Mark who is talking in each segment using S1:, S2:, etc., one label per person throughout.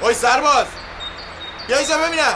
S1: اوی سرباز بیا اینجا ببینم.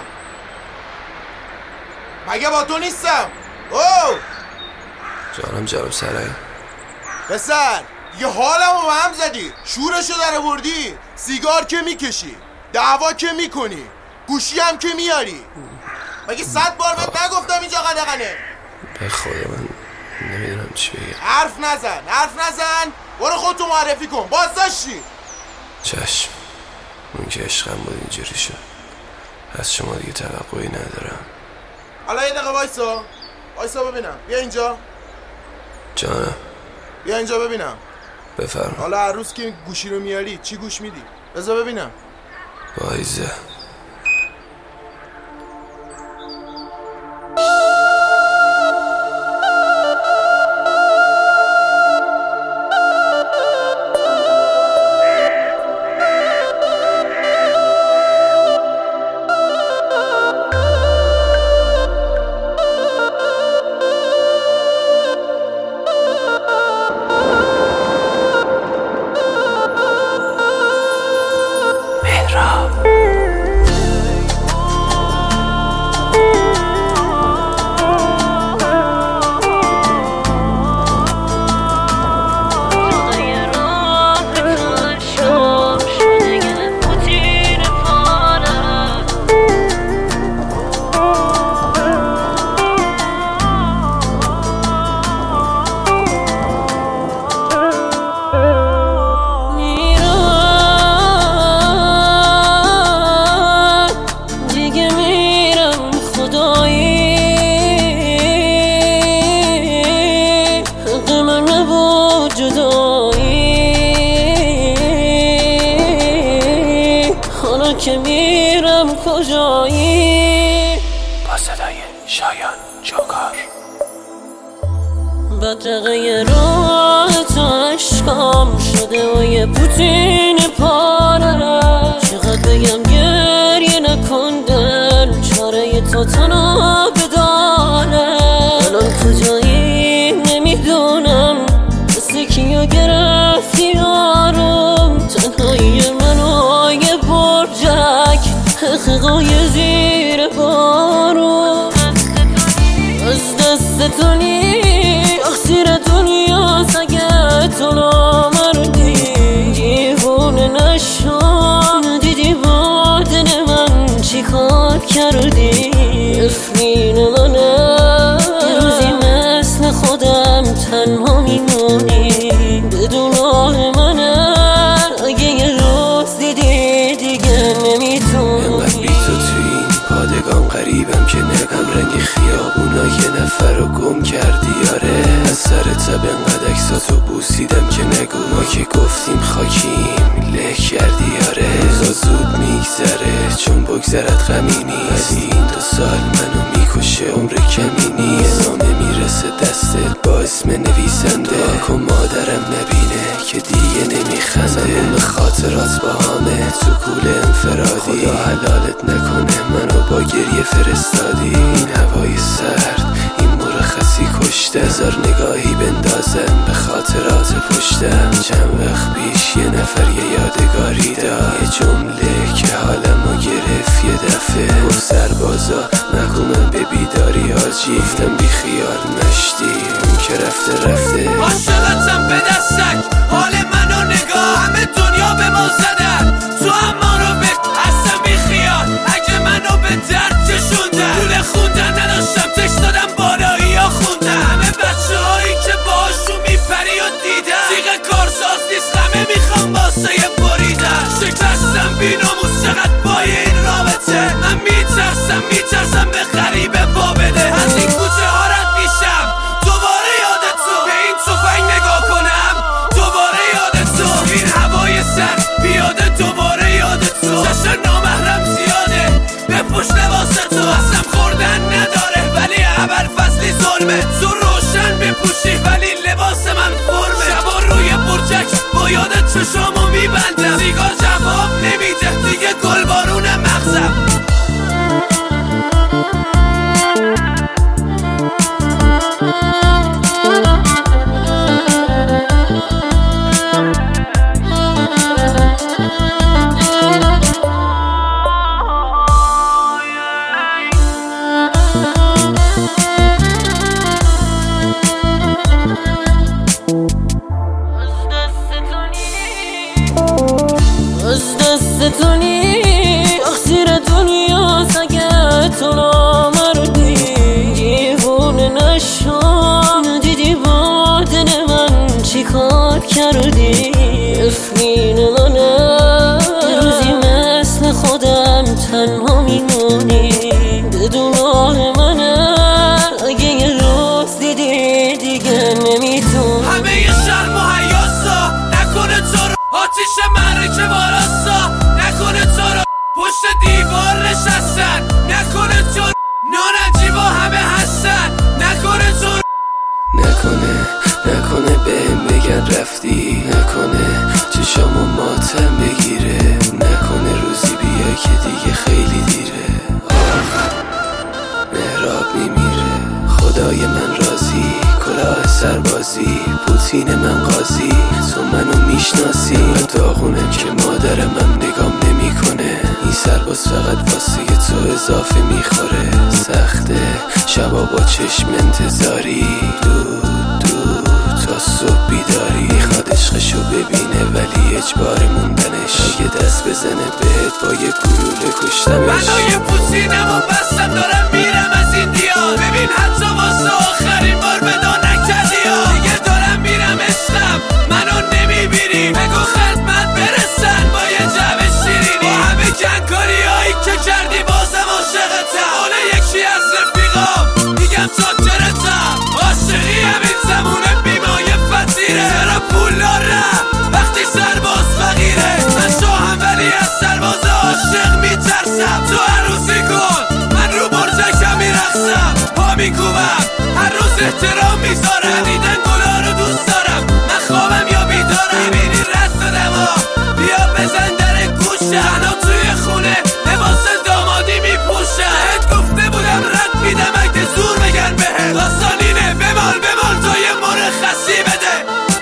S1: مگه با تو نیستم؟ او
S2: جانم جناب سرایی.
S1: پسر یه حالمو به هم زدی، شورشو در آوردی، سیگار که میکشی، دعوا که میکنی، گوشی هم که میاری. مگه 100 بار بهت نگفتم اینجا قدغنه؟
S2: به خدا من نمیدونم چی بگم.
S1: حرف نزن. برو خودتو معرفی کن. بازداشتی.
S2: چشم. اون که عشقم بود اینجوری شد. از شما دیگه توقعی ندارم.
S1: حالا یه دقیقه وایسا ببینم. بیا اینجا.
S2: جانم.
S1: بیا اینجا ببینم.
S2: بفرما.
S1: حالا هر روز که گوشی رو میاری چی گوش میدی؟ بذار ببینم.
S2: وایزه.
S3: که میرم کجایی؟
S2: با صدای شایان جوکار.
S3: بدرقه راه تو عشقام شده و یه پوتین پاره. چقدر بگم گریه نکن دل، چاره تو تنها بداره. الان کجایی نمیدونم، مثل کیو گرفتی آروم. تنهایی منو یه برجک، حقیقای زیر بارون. از دست تو نی تقصیر دنیاست اگه تو نامردی. دیوونه نشو، ندیدی با دل من چی کار کردی. نفرین منه یه روزی مثل خودم تنها میمونی. بدون آه منه اگه یه روز دیدی دیگه نمیتونی.
S2: انقدر بی تو توی این پادگان غریبم که نگم رنگ خیابونا یه نفر رو گم کردی. آره از سر تب انقدر عکساتو بوسیدم که نگو ما که گفتیم خاکیم له کردی. آره روزا زود میگذره چون بگذرد غمی نیست. این 2 سال منو میکشه عمر کمی نیست. نامه میرسه دستت با اسم نویسنده. کن مادرم نبینه که دیگه نمیخنده. اون خاطرات با همه تو کول انفرادی. خدا حلالت نکنه منو با گریه فرستادی. این هوای سرد این مرخصی کشته. بذار نگاهی بندازم به خاطرات پشتم. چند وقت پیش یه نفر یه یادگاری داد، یه جمله که حالمو گرفت یه دفعه. گفت سربازا نگو به بیداری حاجی. گفتم بی خیال مشتی اون که رفته.
S4: عاشقتم به دستک، حال منو نگاه. همه دنیا به ما زدن، تو هم ما رو به اصلا بی خیال. اگه منو به درد کشوندن، پول خوندن نداشتم تکست دادم بالایی ها خوندن. همه بچه هایی که باشون میپری و دیدن، تیغ کارساز نیست همه میخوام واسه بریدن. شکستم بی ناموس چقدر پای این رابطه. من میترسم به غریبه پا بده. از این کوچه ها رد میشم دوباره یادت تو. به این تفنگ نگاه کنم دوباره یادت تو. این هوای سر بیاده دوباره یادت تو. چشم نامحرم زیاده به پشت لباس تو. اصلا خوردن نداره ولی اول فصلی ظلمه. تو روشن بپوشی ولی لباس من فرمه. شبا روی برجک با یادت چشامو میبندم. سیگار جواب نمیده دیگه گل بارون مغزم.
S3: دستتونی تقصیر دنیاست اگه تو نامردی دیوونه نشو ندیدی با دل من چی کار کردی افرین منه روزی مثل خودم تنها میمونی بدون راه منه اگه یه روز دیدی دیگه نمیتونی
S4: همه یه شرم و حیاسا نکنه تو رو آتیش مرکه باراسا نکنه تو رو پشت دیوار نشستن نکنه تو رو نانجیبا همه هستن نکنه تو رو
S2: نکنه بهم بگن رفتی نکنه چشامو ماتم بگیره نکنه روزی بیا که دیگه خیلی دیره مهراب میمیره خدای من راضی کلاه سربازی پوتین من قاضی تو منو میشناسی من داغونم که مادرم هم نگام نمیکنه این سرباز فقط واسه تو اضافه میخوره سخته شبا با چشم انتظاری دو تا صبح بیداری میخواد عشقشو ببینه ولی اجبار موندنش اگه دست بزنه بهت با یه گلوله کشتمش
S4: منو یه پوتینمو بستم دارم میرم از این دیار ببین حتی واسه آخرین بار ودا نکردی ها دیگه دارم میرم عشقم منو نمیبینی بگو خدمت برسن با یه جعبه شیرینی با همه کنکاری هایی که کردی بازم عاشقتم حالا یکی از رفیقام میگم چاکرتم عاشقی همین زمونه بیمایه فتیره چرا پول دارم وقتی سرباز فقیره من شاهم ولی از سرباز عاشق میترسم تو عروسی کن من رو برجکم میرقصم پا میکوبم هر روز احترام میذارم دیدن گلا رو دوست دارم من خوابم یا بیدارم میبینی رد دادم بیا بزن در گوشم تنها توی خونه لباس دامادی میپوشم بهت گفته بودم رد میدم اگه زور بگن بهت داستانینه بمال تا یه مرخصی بده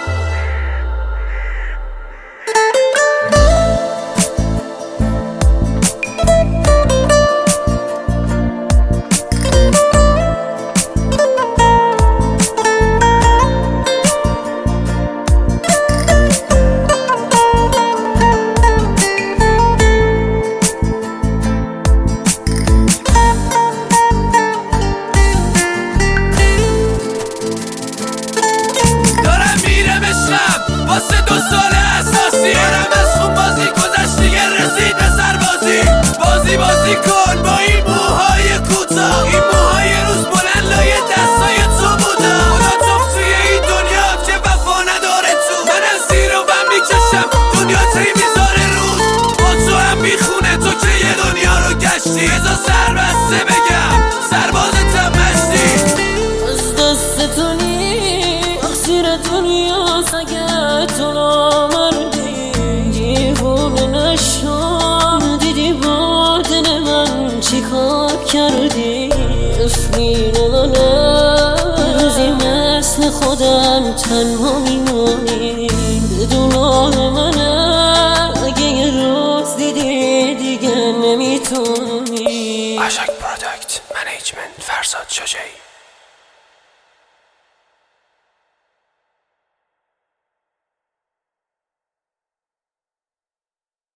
S4: واسه 2 سال اساسی دارم از خون بازی گذشت دیگه رسید به سربازی بازی کن با این موهای کوتاه این موهای روز بلند لایه دستای تو بودا خدا توف توی این دنیا که وفا نداره تو من از زیر و بم میکشم دنیا تی میذاره روز با تو هم میخونه تو که یه دنیا رو گشتی ازا سربسته بگم سربازتم مشتی
S3: از دستتونی تقصیر دنیاست اگه تو نامردی دیوونه نشو ندیدی با دل من چی کار کردی افرین منه روزی مثل خودم تنها میمونی بدون راه منه اگه یه روز دیدی دیگه نمیتونی
S2: اشک پروداکت منیجمنت فرزاد شجاعی